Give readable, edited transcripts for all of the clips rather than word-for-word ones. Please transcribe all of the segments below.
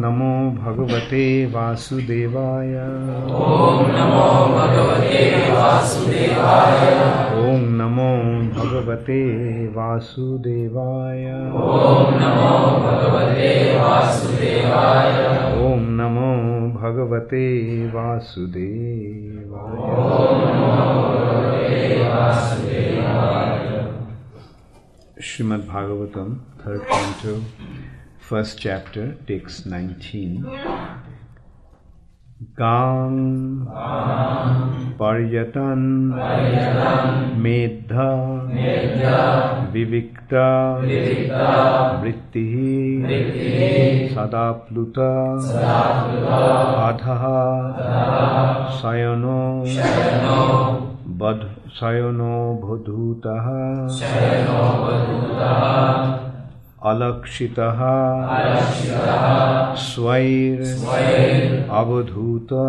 नमो भगवते वासुदेवाय। ॐ नमो भगवते वासुदेवाय। ॐ नमो भगवते वासुदेवाय। ॐ नमो भगवते वासुदेवाय। ॐ नमो भगवते वासुदेवाय। ॐ नमो भगवते वासुदेवाय। Srimad Bhagavatam, 3rd canto, 1st chapter, text 19. Gang Paryatan Medha Vivikta Vritti Sadapluta Adhaha Sayano Bodhutaha Alakshitaha Swair Avadhuta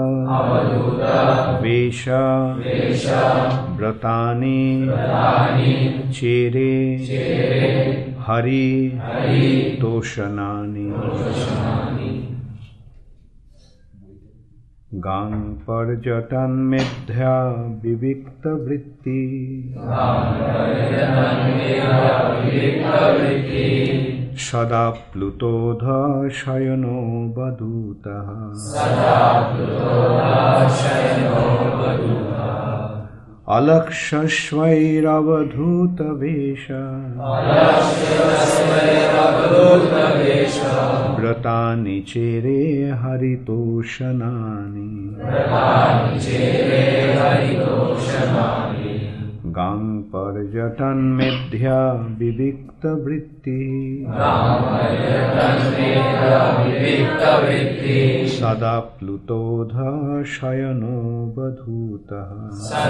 Vesha Bratani Chere Hari Toshanani. Gang Parjatan Medhya Vivikta Vritti Sada Plutodha Shayano Badutaha Alakshashvairavadhuta Vesha Bratani Chere Haritoshanani. Gang Parjatan Medhya Vivikta Vritti Sada Plutodha Shayano Badhutaha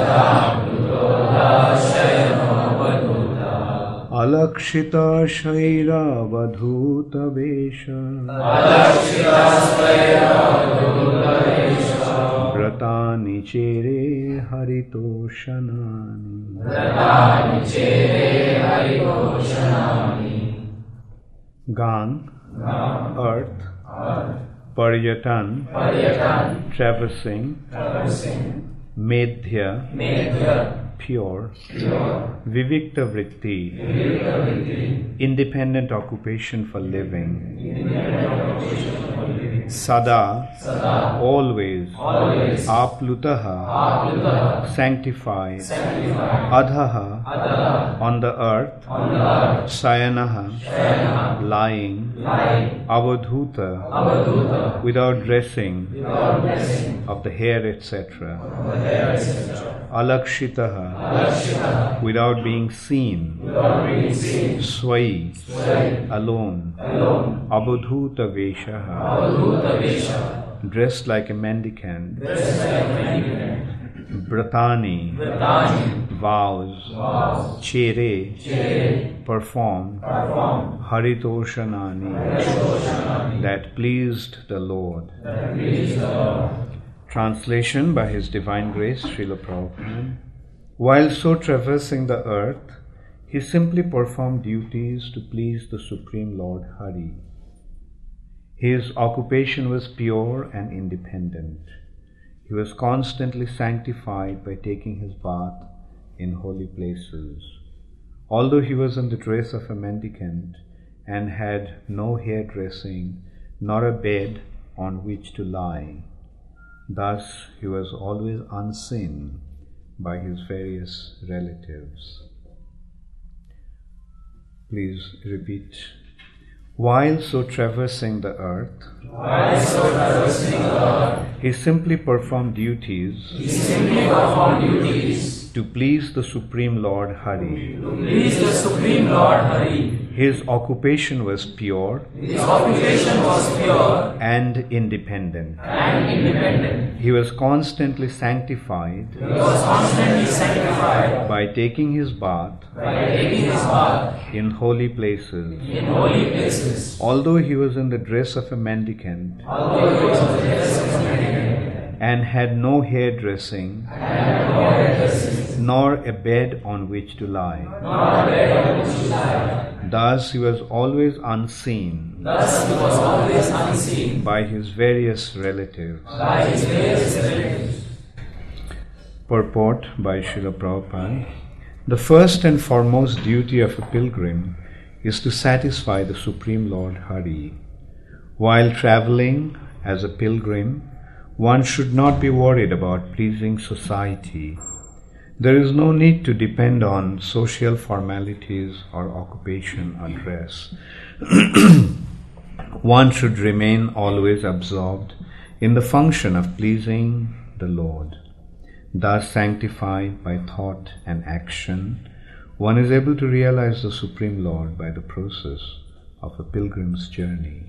Alakshita Shaira Badhuta Vesha Bratani Chere Haritoshanani. Gang, earth, Paryatan, traversing, Medhya, pure, Vivikta Vritti, independent occupation for living, Sada, always, Aplutaha, sanctified, Adhaha, on the earth, Sayanaha, lying, Avadhuta, without dressing, of the hair, etc. Alakshitaha, without being seen, Swai, alone, Abadhuta Veshaha, dressed like a mendicant, Bratani, vows, Chere, performed, Haritoshanani, that pleased the Lord. Translation by His Divine Grace, Srila Prabhupada. While so traversing the earth, he simply performed duties to please the Supreme Lord Hari. His occupation was pure and independent. He was constantly sanctified by taking his bath in holy places. Although he was in the dress of a mendicant and had no hairdressing nor a bed on which to lie, thus he was always unseen by his various relatives. Please repeat. While so traversing the earth, he simply performed duties to please the Supreme Lord Hari. His occupation was pure and independent. He was constantly sanctified by taking his bath in holy places. Although he was in the dress of a mendicant and had no hairdressing, nor a bed on which to lie. Thus he was always unseen by his various relatives. Purport by Srila Prabhupada. The first and foremost duty of a pilgrim is to satisfy the Supreme Lord Hari. While traveling as a pilgrim, one should not be worried about pleasing society. There is no need to depend on social formalities or occupation or dress. One should remain always absorbed in the function of pleasing the Lord. Thus sanctified by thought and action, one is able to realize the Supreme Lord by the process of a pilgrim's journey.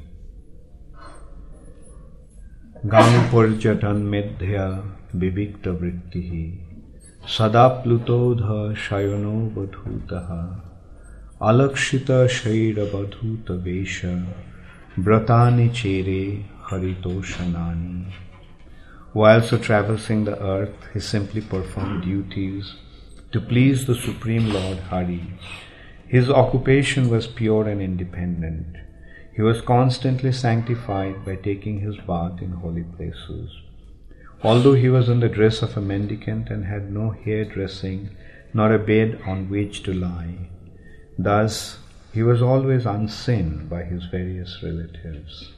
Gang purjatan medhya vivikta vrittihi Sadaplutodha shayano vadhutaha Alakshita shaira vadhuta vesha Bratani chere haritoshanani. While so traversing the earth, he simply performed duties to please the Supreme Lord Hari. His occupation was pure and independent. He was constantly sanctified by taking his bath in holy places. Although he was in the dress of a mendicant and had no hairdressing nor a bed on which to lie, thus he was always unseen by his various relatives.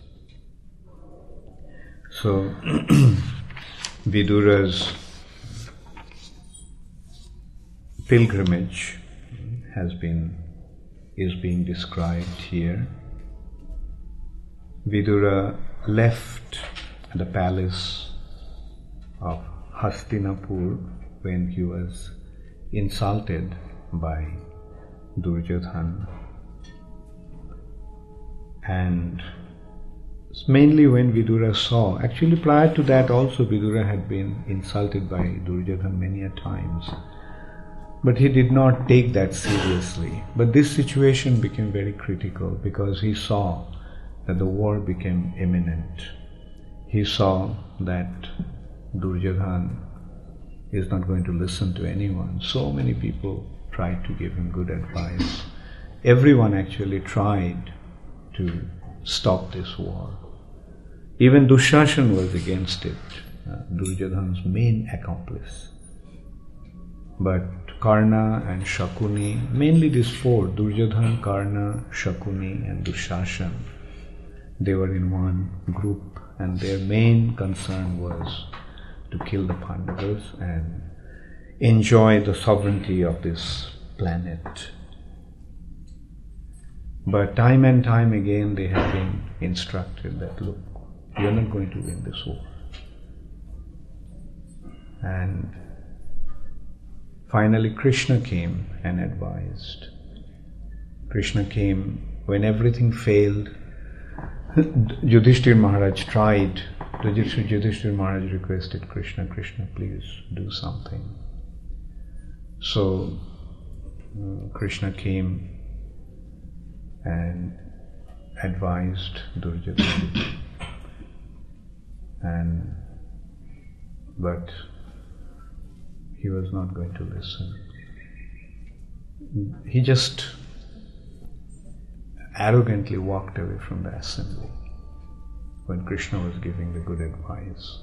So, Vidura's pilgrimage is being described here. Vidura left the palace of Hastinapur when he was insulted by Duryodhana, and mainly when Vidura saw, actually prior to that also Vidura had been insulted by Duryodhana many a times, but he did not take that seriously. But this situation became very critical because he saw that the war became imminent. He saw that Duryodhana is not going to listen to anyone. So many people tried to give him good advice. Everyone actually tried to stop this war. Even Dushashan was against it, Duryodhana's main accomplice. But Karna and Shakuni, mainly these four, Duryodhana, Karna, Shakuni and Dushashan, they were in one group and their main concern was to kill the Pandavas and enjoy the sovereignty of this planet. But time and time again they have been instructed that, look, you are not going to win this war. And finally Krishna came and advised. Krishna came when everything failed. Yudhishthira Maharaj tried. Yudhishthira Maharaj requested Krishna, Krishna, please do something. So Krishna came and advised Duryodhana, but he was not going to listen. He just arrogantly walked away from the assembly when Krishna was giving the good advice.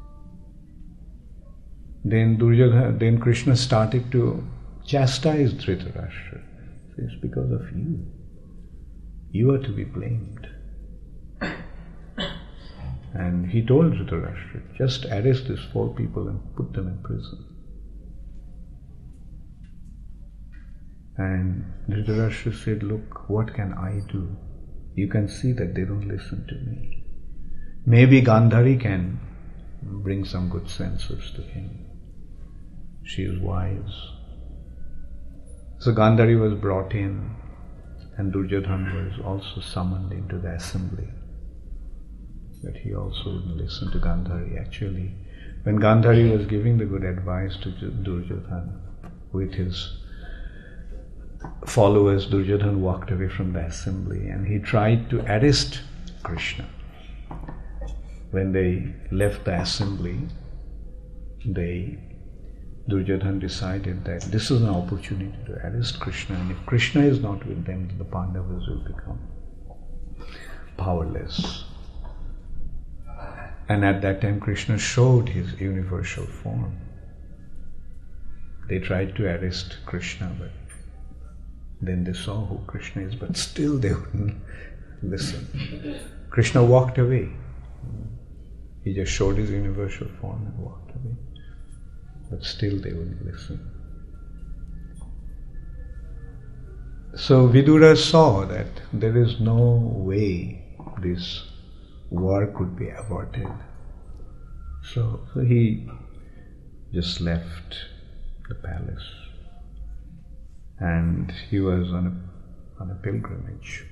Then Krishna started to chastise Dhritarashtra. It's because of you. You are to be blamed. And he told Dhritarashtra, just arrest these 4 people and put them in prison. And Dhritarashtra said, look, what can I do? You can see that they don't listen to me. Maybe Gandhari can bring some good senses to him. She is wise. So Gandhari was brought in and Duryodhana was also summoned into the assembly. But he also wouldn't listen to Gandhari. Actually, when Gandhari was giving the good advice to Duryodhana with his followers, Duryodhana walked away from the assembly and he tried to arrest Krishna. when they left the assembly, Duryodhana decided that this is an opportunity to arrest Krishna, and if Krishna is not with them, then the Pandavas will become powerless. And at that time Krishna showed his universal form. They tried to arrest Krishna, but then they saw who Krishna is, but still they wouldn't listen. Krishna walked away. He just showed his universal form and walked away. But still they wouldn't listen. So Vidura saw that there is no way this war could be averted. So he just left the palace. And he was on a pilgrimage.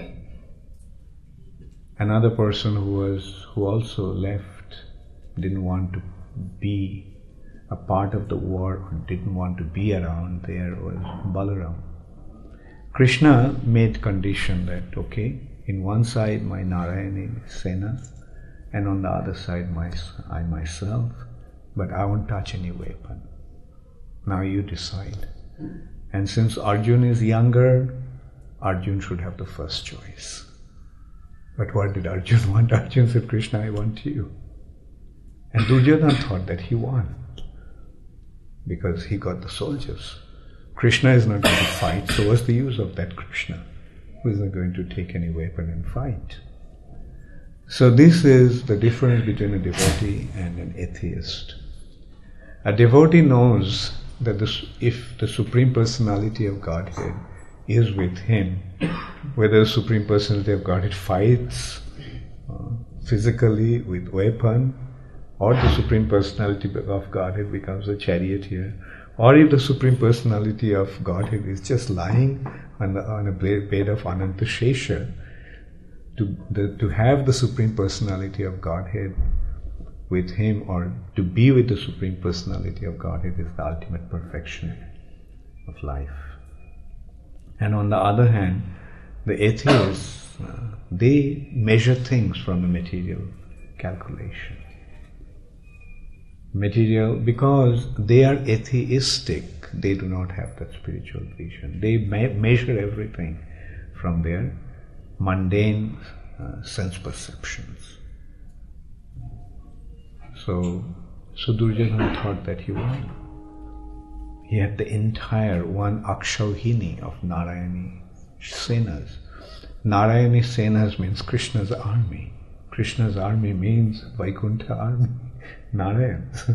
Another person who also left didn't want to be a part of the war, or didn't want to be around there, was Balaram. Krishna made condition that, okay, in one side my Narayani Sena, and on the other side I myself, but I won't touch any weapon. Now you decide. And since Arjun is younger, Arjun should have the first choice. But what did Arjun want? Arjun said, Krishna, I want you. And Duryodhana thought that he won, because he got the soldiers. Krishna is not going to fight, so what's the use of that Krishna, who is not going to take any weapon and fight? So this is the difference between a devotee and an atheist. A devotee knows that if the Supreme Personality of Godhead is with him, whether the Supreme Personality of Godhead fights physically with weapon, or the Supreme Personality of Godhead becomes a charioteer, or if the Supreme Personality of Godhead is just lying on a bed of Ananta Shesha, to have the Supreme Personality of Godhead with him, or to be with the Supreme Personality of Godhead, is the ultimate perfection of life. And on the other hand, the atheists, they measure things from a material calculation. Because they are atheistic, they do not have that spiritual vision. They measure everything from their mundane sense perceptions. So Duryodhana thought that he won. He had the entire one Akshauhini of Narayani Senas. Narayani Senas means Krishna's army. Krishna's army means Vaikuntha army, Narayans.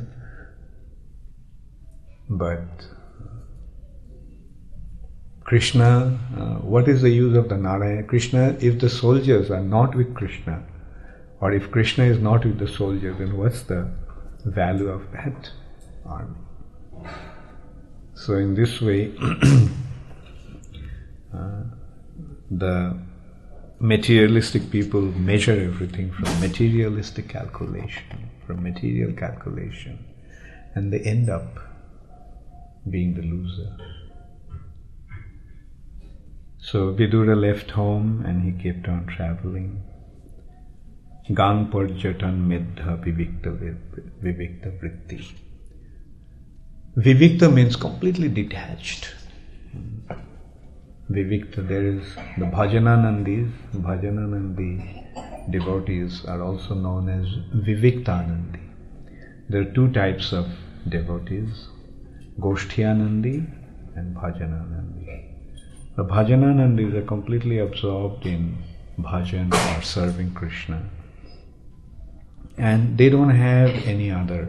But Krishna, what is the use of the Narayana? Krishna, if the soldiers are not with Krishna, or if Krishna is not with the soldiers, then what's the value of that army? So in this way, the materialistic people measure everything from materialistic calculation, and they end up being the loser. So Vidura left home and he kept on traveling. Gang parjatan medha vivikta vritti. Vivikta means completely detached. Vivikta, there is the Bhajananandis. Bhajananandi devotees are also known as Viviktanandi. There are two types of devotees, Goshthianandi and Bhajananandi. The Bhajananandis are completely absorbed in bhajan or serving Krishna, and they don't have any other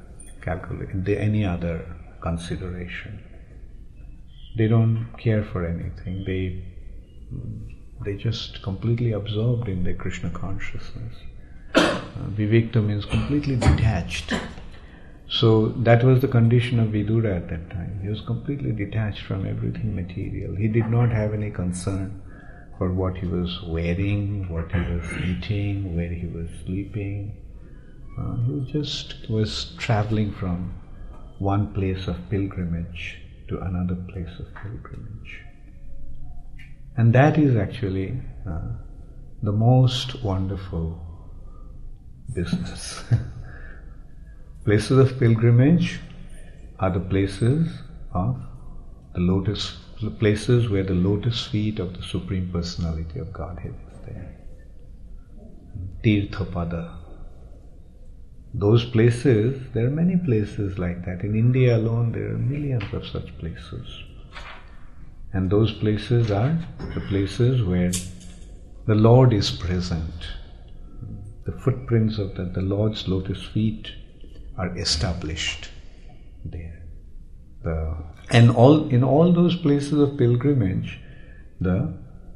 consideration. They don't care for anything. They just completely absorbed in their Krishna consciousness. Vivikta means completely detached. So that was the condition of Vidura at that time. He was completely detached from everything material. He did not have any concern for what he was wearing, what he was eating, where he was sleeping. He just was traveling from one place of pilgrimage to another place of pilgrimage. And that is actually the most wonderful business. Places of pilgrimage are the places of the lotus, places where the lotus feet of the Supreme Personality of Godhead is there. Tirthapada. Those places, there are many places like that. In India alone, there are millions of such places. And those places are the places where the Lord is present. The footprints of the Lord's lotus feet are established there. In all those places of pilgrimage, the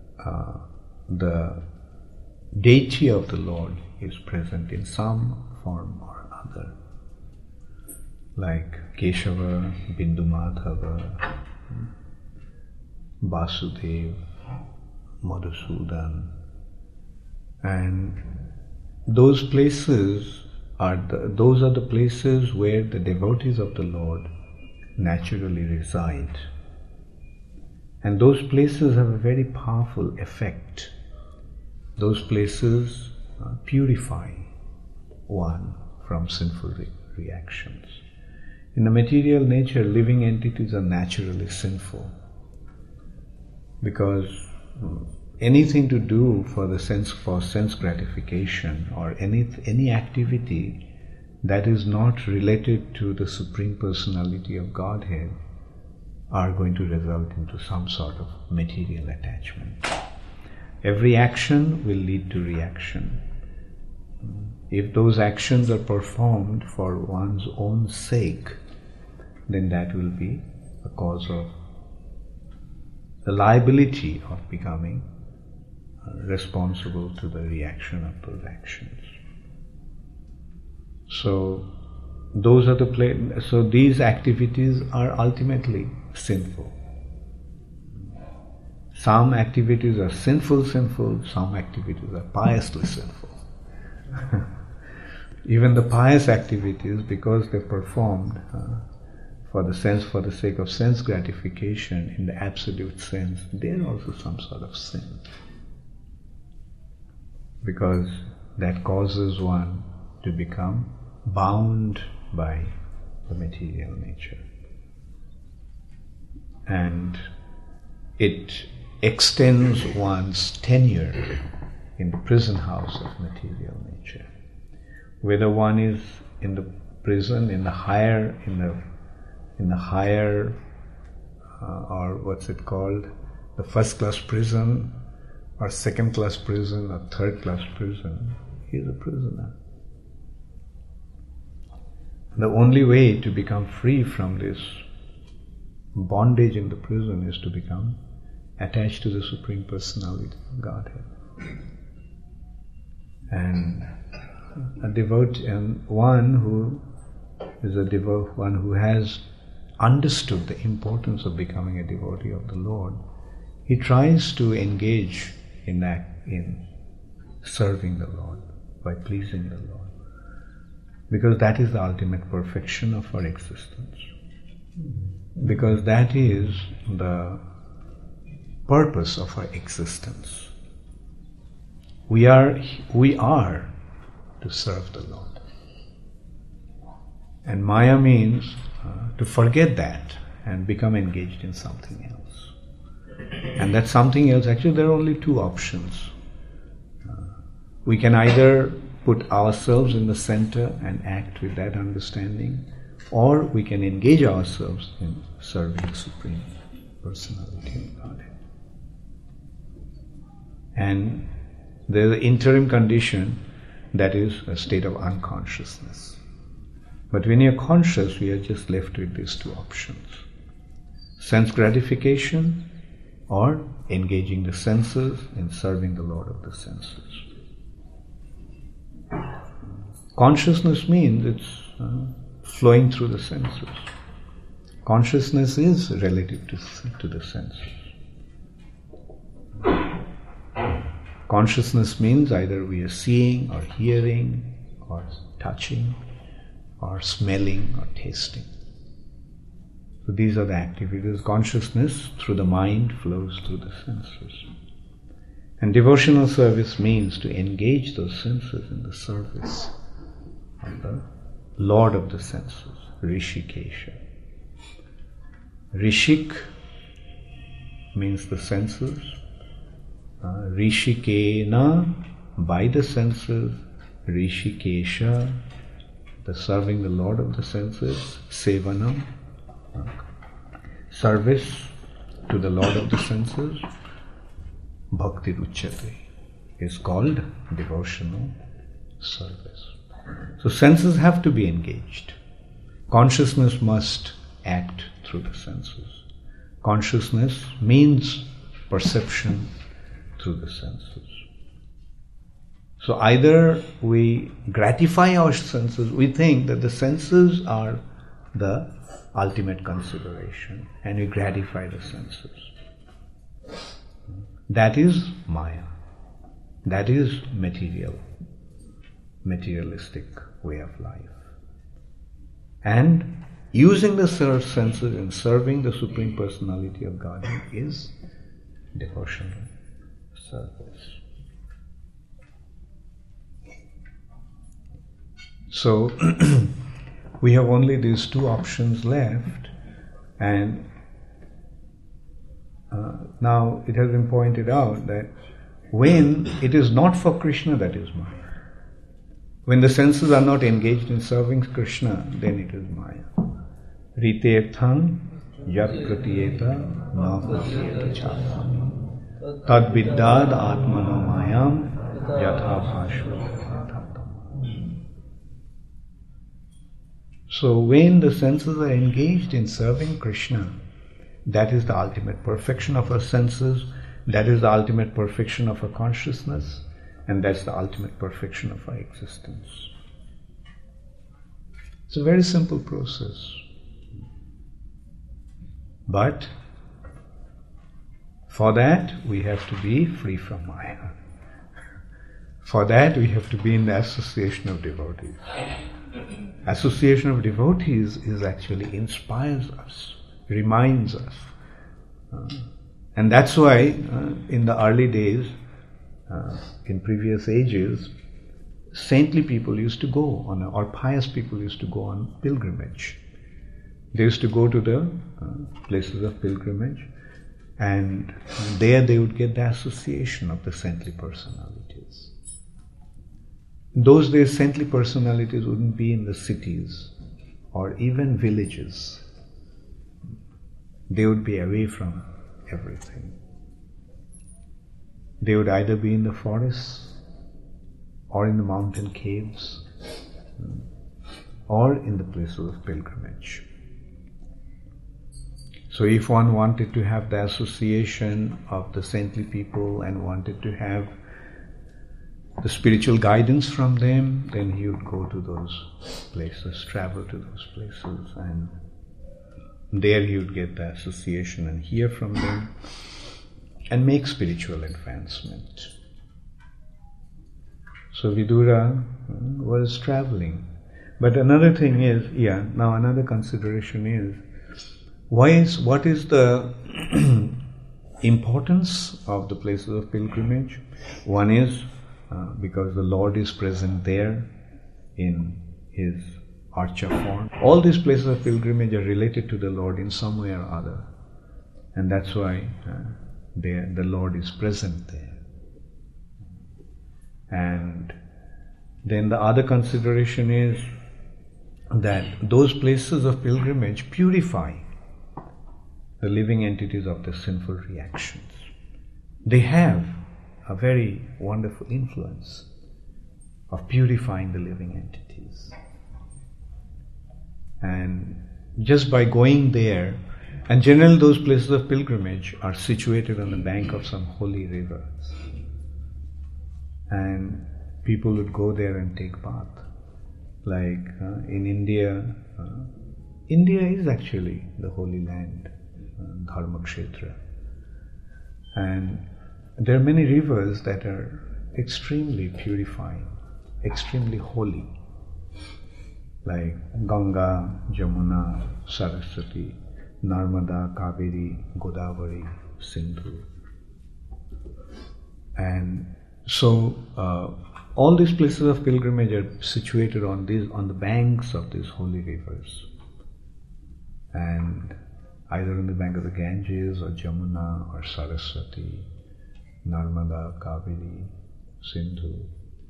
deity of the Lord is present in some form or another, like Keshava, Bindu Madhava, Vasudeva, Madhusudan, and those places are the places where the devotees of the Lord naturally reside, and those places have a very powerful effect. Those places purify one from sinful reactions. In the material nature, living entities are naturally sinful, because anything to do for sense gratification, or any activity that is not related to the Supreme Personality of Godhead are going to result into some sort of material attachment. Every action will lead to reaction. If those actions are performed for one's own sake, then that will be a cause of the liability of becoming responsible to the reaction of those actions. So these activities are ultimately sinful. Some activities are sinful, some activities are piously sinful. Even the pious activities, because they're performed for the sake of sense gratification in the absolute sense, they're also some sort of sin, because that causes one to become bound by the material nature, and it extends one's tenure in the prison house of material nature. Whether one is in the prison, in the higher, or what's it called, the first class prison, or second class prison, or third class prison, he is a prisoner. The only way to become free from this bondage in the prison is to become attached to the Supreme Personality of Godhead. And a devotee, and one who has understood the importance of becoming a devotee of the Lord, he tries to engage in serving the Lord, by pleasing the Lord, because that is the ultimate perfection of our existence. Because that is the purpose of our existence. We are to serve the Lord. And Maya means to forget that and become engaged in something else. And that something else, actually there are only two options. We can either put ourselves in the center and act with that understanding, or we can engage ourselves in serving the Supreme Personality of Godhead. And there's an interim condition, that is a state of unconsciousness. But when you're conscious, we are just left with these two options: sense gratification, or engaging the senses in serving the Lord of the senses. Consciousness means it's flowing through the senses. Consciousness is relative to the senses. Consciousness means either we are seeing or hearing or touching or smelling or tasting. So these are the activities. Consciousness through the mind flows through the senses. And devotional service means to engage those senses in the service the Lord of the senses, Rishikesha. Rishik means the senses. Rishikena, by the senses. Rishikesha, the serving the Lord of the senses. Sevanam, service to the Lord of the senses. Bhakti Ruchyate is called devotional service. So senses have to be engaged. Consciousness must act through the senses. Consciousness means perception through the senses. So either we gratify our senses, we think that the senses are the ultimate consideration, and we gratify the senses. That is Maya. That is materialistic way of life. And using the senses in serving the Supreme Personality of Godhead is devotional service. So, we have only these two options left, and now it has been pointed out that when it is not for Krishna, that is Maya. When the senses are not engaged in serving Krishna, then it is Maya. Riteartham yat pratiyeta na pratiyeta chātmani tad viddād ātmano mayam yatha bhāshva. So when the senses are engaged in serving Krishna, that is the ultimate perfection of our senses, that is the ultimate perfection of our consciousness, and that's the ultimate perfection of our existence. It's a very simple process. But for that, we have to be free from Maya. For that, we have to be in the association of devotees. Association of devotees is actually inspires us, reminds us. And that's why in the early days, in previous ages, saintly people used to go on, or pious people used to go on pilgrimage. They used to go to the places of pilgrimage, and there they would get the association of the saintly personalities. In those days, saintly personalities wouldn't be in the cities or even villages. They would be away from everything. They would either be in the forests or in the mountain caves or in the places of pilgrimage. So if one wanted to have the association of the saintly people and wanted to have the spiritual guidance from them, then he would go to those places, travel to those places, and there he would get the association and hear from them and make spiritual advancement. So Vidura was traveling. But another thing is, now another consideration is, what is the importance of the places of pilgrimage? One is because the Lord is present there in His Archa form. All these places of pilgrimage are related to the Lord in some way or other. And that's why the Lord is present there. And then the other consideration is that those places of pilgrimage purify the living entities of the sinful reactions. They have a very wonderful influence of purifying the living entities. And just by going there, and generally those places of pilgrimage are situated on the bank of some holy rivers. And people would go there and take bath. Like in India, India is actually the holy land, Dharma Kshetra. And there are many rivers that are extremely purifying, extremely holy, like Ganga, Jamuna, Saraswati, Narmada, Kaveri, Godavari, Sindhu. And so all these places of pilgrimage are situated on the banks of these holy rivers, and either on the bank of the Ganges or Jamuna or Saraswati, Narmada, Kaveri, Sindhu.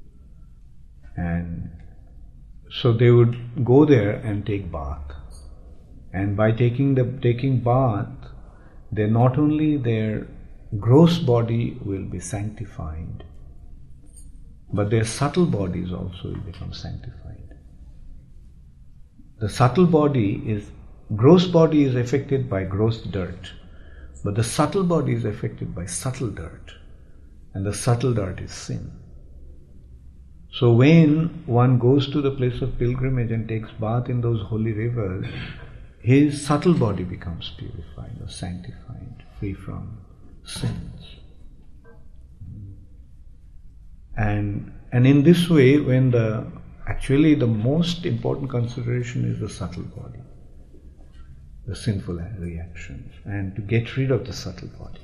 And so they would go there and take bath. And by taking bath, they not only their gross body will be sanctified, but their subtle bodies also will become sanctified. The subtle body gross body is affected by gross dirt, but the subtle body is affected by subtle dirt, and the subtle dirt is sin. So when one goes to the place of pilgrimage and takes bath in those holy rivers, his subtle body becomes purified or sanctified, free from sins. And in this way, actually the most important consideration is the subtle body, the sinful reactions, and to get rid of the subtle body.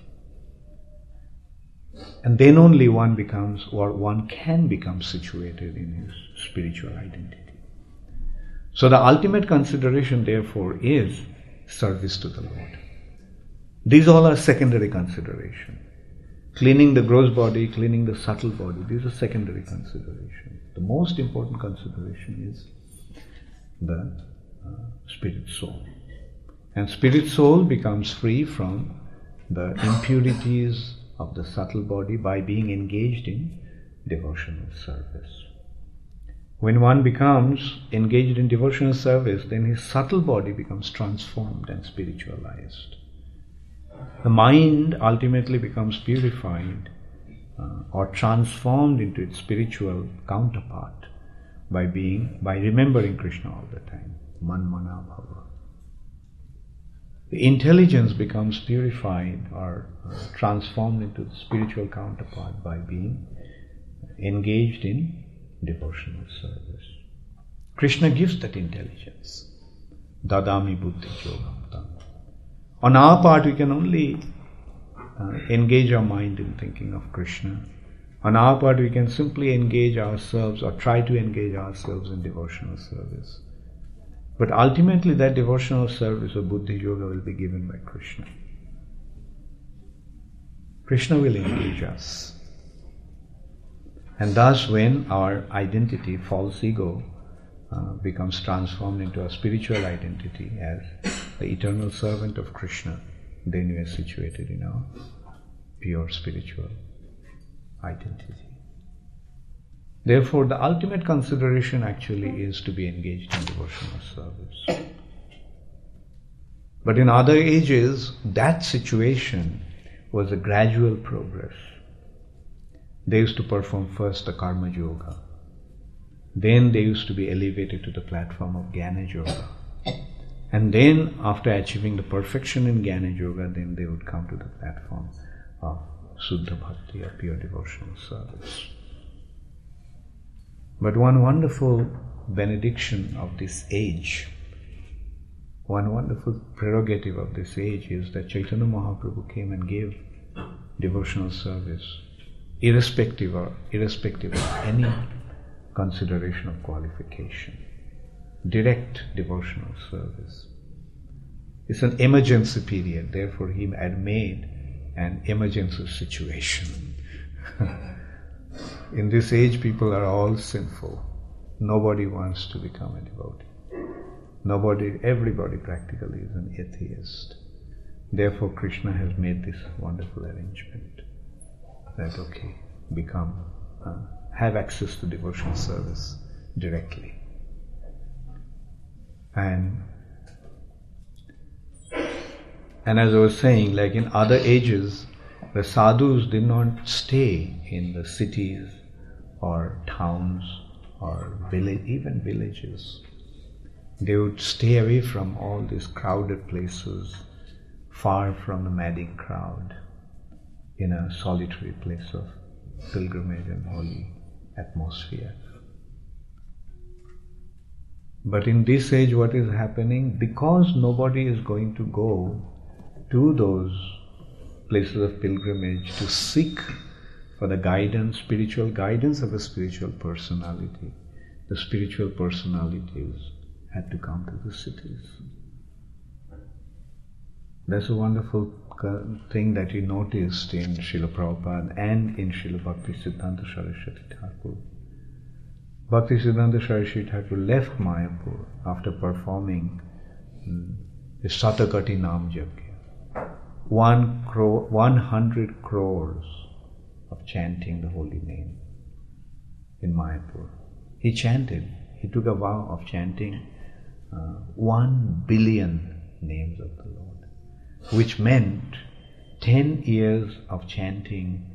And then only one can become situated in his spiritual identity. So the ultimate consideration, therefore, is service to the Lord. These all are secondary considerations. Cleaning the gross body, cleaning the subtle body, these are secondary considerations. The most important consideration is the spirit soul. And spirit soul becomes free from the impurities of the subtle body by being engaged in devotional service. When one becomes engaged in devotional service, then his subtle body becomes transformed and spiritualized. The mind ultimately becomes purified or transformed into its spiritual counterpart by remembering Krishna all the time. Manmana bhava. The intelligence becomes purified or transformed into the spiritual counterpart by being engaged in devotional service. Krishna gives that intelligence. Dadami buddhi yogam tam. On our part, we can only engage our mind in thinking of Krishna. On our part, we can simply engage ourselves or try to engage ourselves in devotional service. But ultimately, that devotional service of buddhi yoga will be given by Krishna. Krishna will engage us. And thus, when our identity, false ego, becomes transformed into a spiritual identity as the eternal servant of Krishna, then we are situated in our pure spiritual identity. Therefore, the ultimate consideration actually is to be engaged in devotional service. But in other ages, that situation was a gradual progress. They used to perform first the karma yoga. Then they used to be elevated to the platform of Jnana Yoga. And then, after achieving the perfection in Jnana Yoga, then they would come to the platform of Suddha Bhakti, or pure devotional service. But one wonderful benediction of this age, one wonderful prerogative of this age is that Chaitanya Mahaprabhu came and gave devotional service, irrespective of any consideration of qualification. Direct devotional service. It's an emergency period, therefore he had made an emergency situation. In this age, people are all sinful. Nobody wants to become a devotee. Everybody practically is an atheist. Therefore, Krishna has made this wonderful arrangement that, have access to devotional service directly. And as I was saying, like in other ages, the sadhus did not stay in the cities or towns or even villages. They would stay away from all these crowded places, far from the madding crowd, in a solitary place of pilgrimage and holy atmosphere. But in this age, what is happening? Because nobody is going to go to those places of pilgrimage to seek for the guidance, spiritual guidance of a spiritual personality, the spiritual personalities had to come to the cities. That's a wonderful thing that he noticed in Srila Prabhupada and in Srila Bhaktisiddhanta Saraswati Thakur. Bhaktisiddhanta Saraswati Thakur left Mayapur after performing the Satakati Nam Yajna. 100 crores of chanting the holy name in Mayapur. He chanted, he took a vow of chanting 1 billion names of the Lord, which meant 10 years of chanting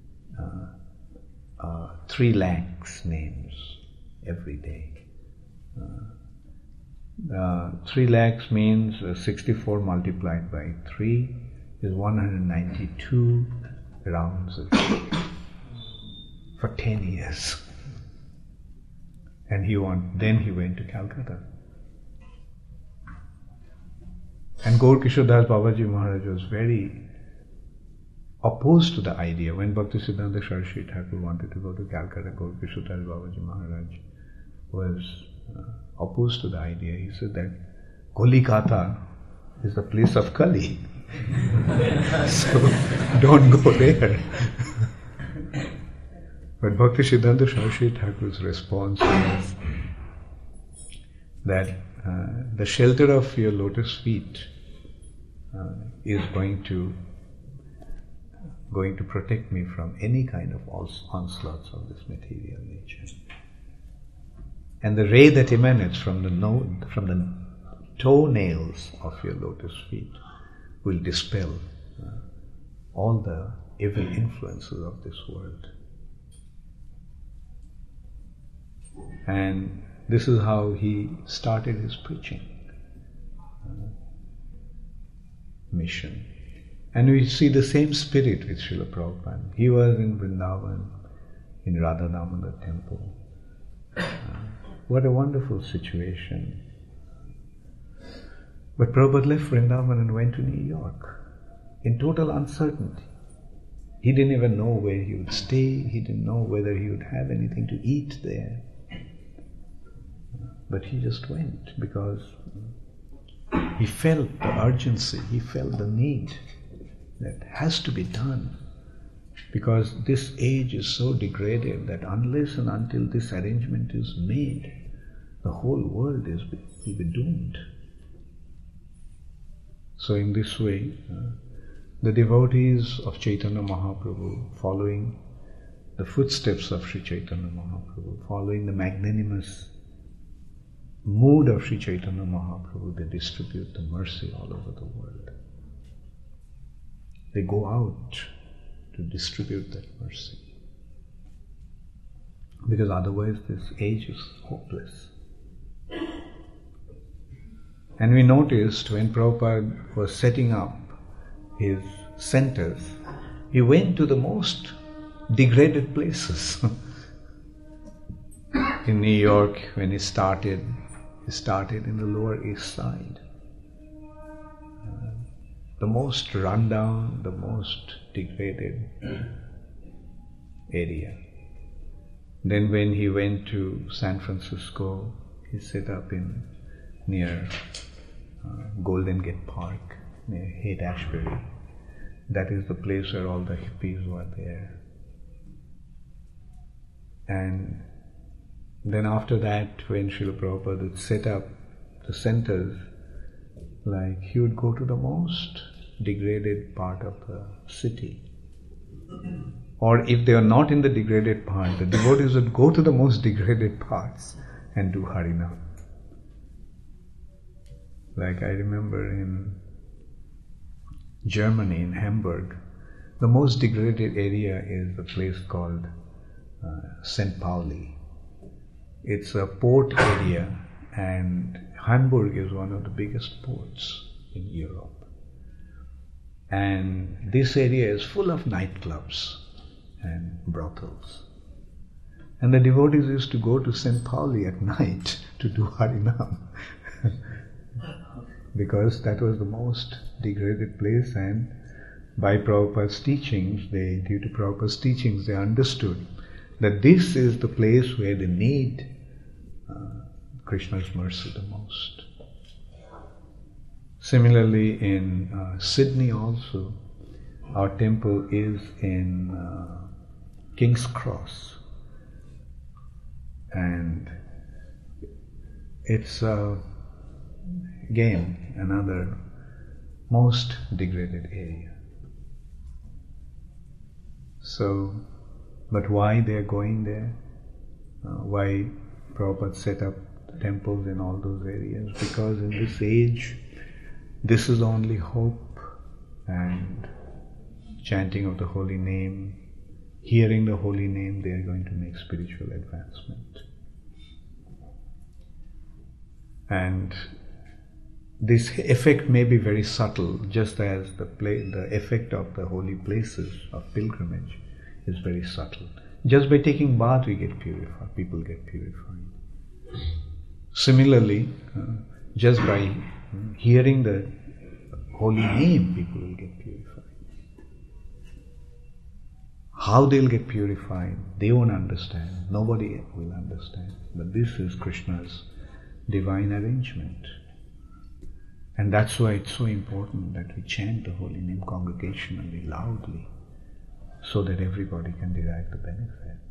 3 lakhs names every day. 3 lakhs means 64 multiplied by 3 is 192 rounds a day for 10 years. And then he went to Calcutta. And Gaur Kishore Das Babaji Maharaj was very opposed to the idea. When Bhaktisiddhanta Saraswati Thakur wanted to go to Calcutta, Gaur Kishore Das Babaji Maharaj was opposed to the idea. He said that Kolikata is the place of Kali. So don't go there. But Bhaktisiddhanta Saraswati Thakur's response was that the shelter of your lotus feet is going to protect me from any kind of onslaughts of this material nature. And the ray that emanates from the toenails of your lotus feet will dispel all the evil influences of this world. And this is how he started his preaching mission. And we see the same spirit with Srila Prabhupada. He was in Vrindavan, in Radha Damodar temple. What a wonderful situation. But Prabhupada left Vrindavan and went to New York in total uncertainty. He didn't even know where he would stay. He didn't know whether he would have anything to eat there. But he just went because he felt the urgency, he felt the need that has to be done. Because this age is so degraded that unless and until this arrangement is made, the whole world will be doomed. So in this way, the devotees of Chaitanya Mahaprabhu, following the footsteps of Sri Chaitanya Mahaprabhu, following the magnanimous mood of Sri Chaitanya Mahaprabhu, they distribute the mercy all over the world. They go out to distribute that mercy. Because otherwise this age is hopeless. And we noticed when Prabhupada was setting up his centers, he went to the most degraded places. In New York, when he started in the Lower East Side. The most rundown, the most degraded area. Then when he went to San Francisco, he set up near Golden Gate Park, near Haight-Ashbury. That is the place where all the hippies were there. And then after that, when Srila Prabhupada would set up the centers, like he would go to the most degraded part of the city. Or if they are not in the degraded part, the devotees would go to the most degraded parts and do Harinam. Like I remember in Germany, in Hamburg, the most degraded area is a place called St. Pauli. It's a port area, and Hamburg is one of the biggest ports in Europe. And this area is full of nightclubs and brothels. And the devotees used to go to St. Pauli at night to do Harinam. Because that was the most degraded place, and by Prabhupada's teachings, due to Prabhupada's teachings, they understood that this is the place where they need Krishna's mercy the most. Similarly, in Sydney also, our temple is in King's Cross, and it's again another most degraded area. So, but why they're going there? Why Prabhupada set up temples in all those areas? Because in this age, this is the only hope, and chanting of the holy name, hearing the holy name, they are going to make spiritual advancement. And this effect may be very subtle, just as the effect of the holy places of pilgrimage is very subtle. Just by taking bath, we get purified. People get purified. Similarly, just by hearing the holy name, people will get purified. How they'll get purified, they won't understand. Nobody will understand. But this is Krishna's divine arrangement. And that's why it's so important that we chant the holy name congregationally, loudly, so that everybody can derive the benefit.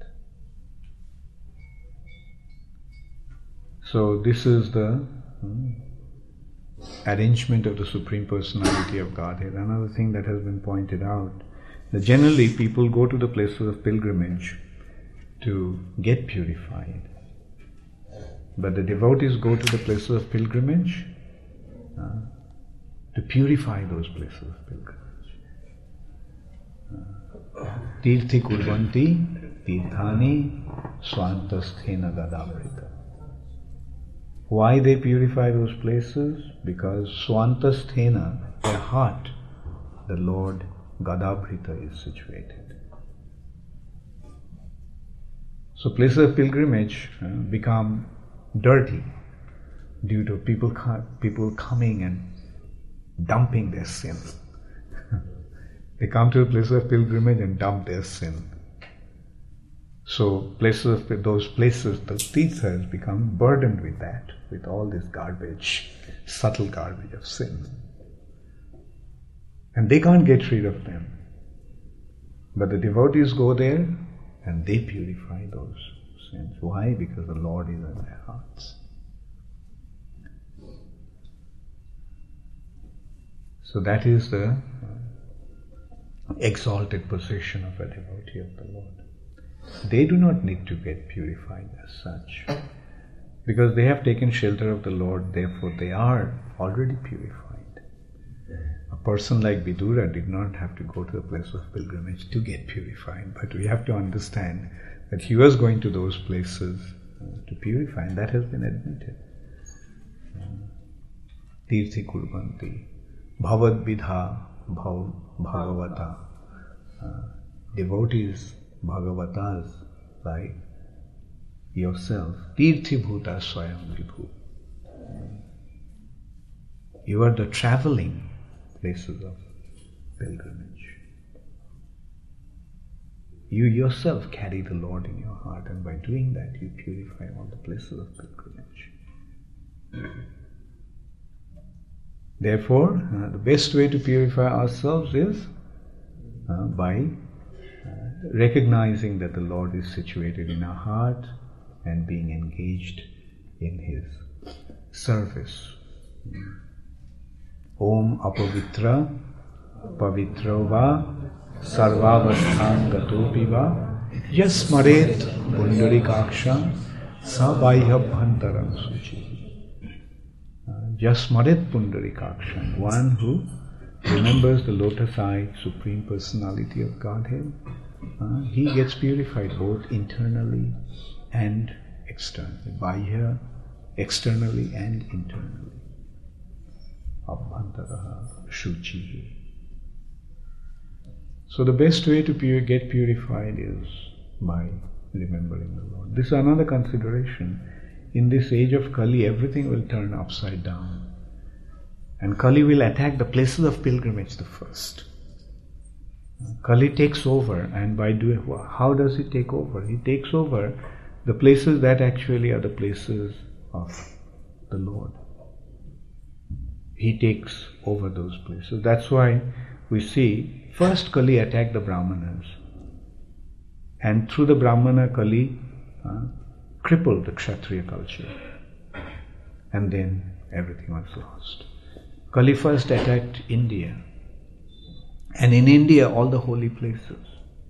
So this is the arrangement of the Supreme Personality of Godhead. Another thing that has been pointed out, that generally people go to the places of pilgrimage to get purified. But the devotees go to the places of pilgrimage to purify those places of pilgrimage. Tirthi kurvanti tirthani swantasthena gadavrita. Why they purify those places? Because swantasthena, their heart, the Lord Gadabhrita is situated. So places of pilgrimage become dirty due to people coming and dumping their sin. They come to a place of pilgrimage and dump their sin. So those places, the tirthas become burdened with that, with all this garbage, subtle garbage of sin. And they can't get rid of them. But the devotees go there and they purify those sins. Why? Because the Lord is in their hearts. So that is the exalted position of a devotee of the Lord. They do not need to get purified as such, because they have taken shelter of the Lord, therefore they are already purified. A person like Vidura did not have to go to the place of pilgrimage to get purified, but we have to understand that he was going to those places to purify, and that has been admitted. Tirthi kurvanti bhavad vidha bhagavata. Devotees, bhagavatas like yourself, tirthi bhuta swayam vibhu. You are the traveling places of pilgrimage. You yourself carry the Lord in your heart, and by doing that you purify all the places of pilgrimage. Therefore, the best way to purify ourselves is by recognizing that the Lord is situated in our heart and being engaged in His service. Om apavitra pavitro va sarvavasthan gatopi va yasmaret pundarikaksha sabhaya bhantaram suchi. Yasmaret pundarikaksha, one who remembers the lotus-eyed Supreme Personality of Godhead, he gets purified both internally and externally. Bahya, externally and internally. Abhantaraha shuchihi. So the best way to get purified is by remembering the Lord. This is another consideration. In this age of Kali, everything will turn upside down. And Kali will attack the places of pilgrimage the first. Kali takes over, and how does he take over? He takes over the places that actually are the places of the Lord. He takes over those places. That's why we see first Kali attacked the Brahmanas, and through the Brahmana Kali crippled the Kshatriya culture, and then everything was lost. Kali first attacked India, and in India all the holy places.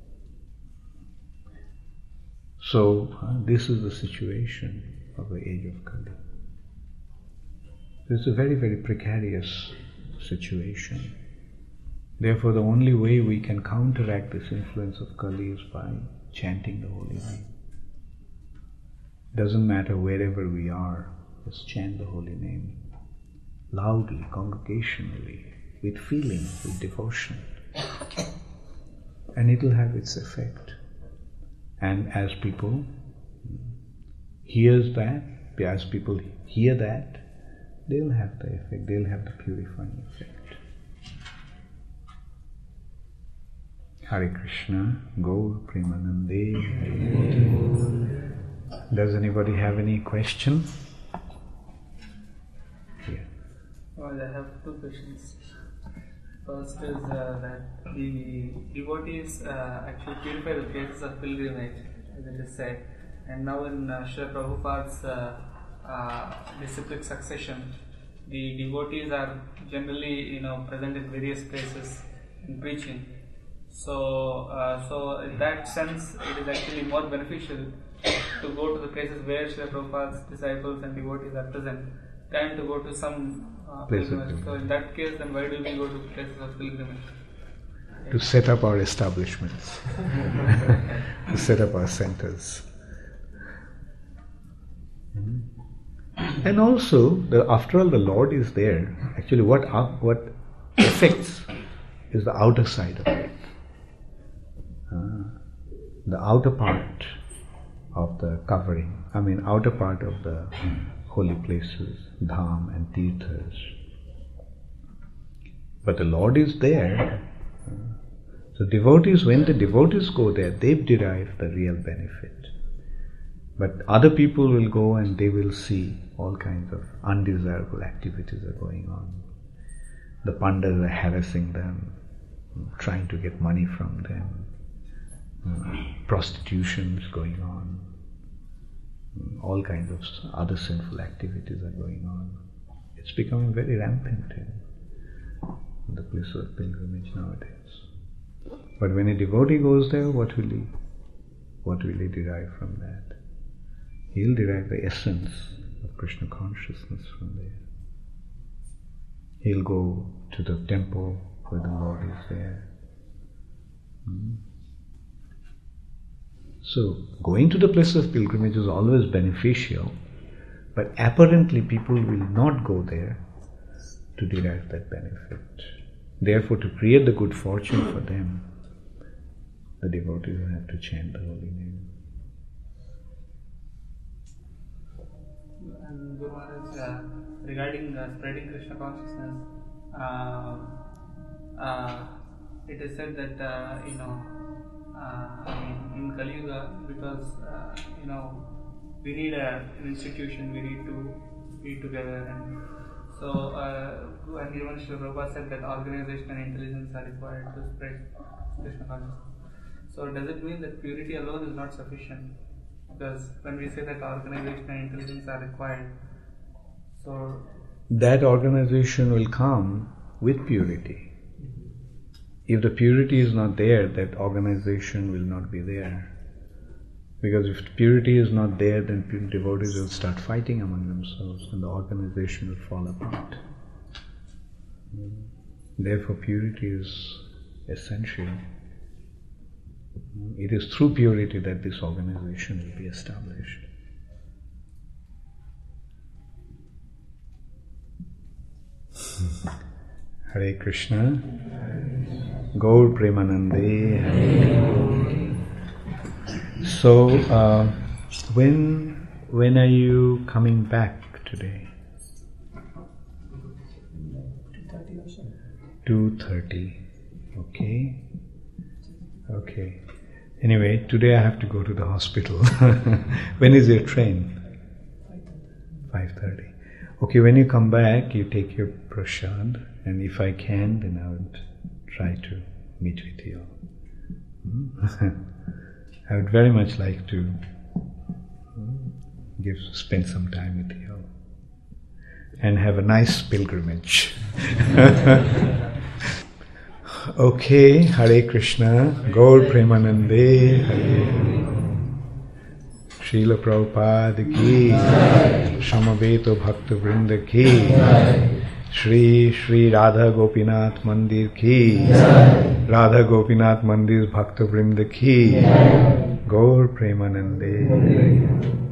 So this is the situation of the age of Kali. It's a very, very precarious situation. Therefore, the only way we can counteract this influence of Kali is by chanting the holy name. Doesn't matter wherever we are, just chant the holy name loudly, congregationally, with feeling, with devotion, and it will have its effect. And as people hear that, they'll have the effect, they'll have the purifying effect. Hare Krishna, Gaur Premanande. Does anybody have any question? Yeah. Well, I have two questions. First is that the devotees actually purify the places of pilgrimage, as it is said. And now in Srila Prabhupada's disciplic succession, the devotees are generally, present in various places in preaching. So in that sense, it is actually more beneficial to go to the places where Srila Prabhupada's disciples and devotees are present than to go to some pilgrimage. So in that case, then why do we go to places of pilgrimage? To set up our establishments, to set up our centers. And also, after all, the Lord is there. Actually, what affects is the outer side of it. The outer part of the covering, outer part of the holy places, dham and tirthas. But the Lord is there. So devotees, when the devotees go there, they derive the real benefit. But other people will go and they will see all kinds of undesirable activities are going on. The pandas are harassing them, trying to get money from them. Prostitution is going on. All kinds of other sinful activities are going on. It's becoming very rampant in the place of pilgrimage nowadays. But when a devotee goes there, what will he derive from that? He'll derive the essence of Krishna consciousness from there. He'll go to the temple where the Lord is there. So, going to the place of pilgrimage is always beneficial, but apparently people will not go there to derive that benefit. Therefore, to create the good fortune for them, the devotees will have to chant the holy name. And regarding spreading Krishna consciousness, it is said that in Kali Yuga, because we need an institution, we need to be together, and so and even Srila Prabhupada said that organization and intelligence are required to spread Krishna consciousness. So does it mean that purity alone is not sufficient? Because when we say that organization and intelligence are required, so that organization will come with purity. If the purity is not there, that organization will not be there. Because if purity is not there, then devotees will start fighting among themselves and the organization will fall apart. Therefore, purity is essential. It is through purity that this organization will be established. Hare Krishna, Gaur Premanande. So, when are you coming back today? 2:30. Okay. Okay. Anyway, today I have to go to the hospital. When is your train? 5:30. Okay, when you come back, you take your prasad, and if I can, then I would try to meet with you. I would very much like to spend some time with you and have a nice pilgrimage. Okay, Hare Krishna, Gaur Premanande, Hare Srila Prabhupada ki, Shamaveto Bhakta Vrinda ki, Shri Shri Radha Gopinath Mandir ki, Radha Gopinath Mandir Bhakta Vrinda ki, Gaur Premanande.